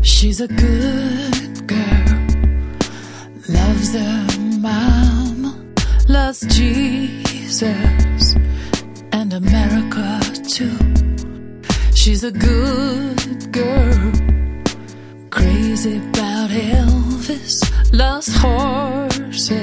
She's a good girl, loves her mom, loves Jesus and America too. She's a good girl, crazy about Elvis, loves horses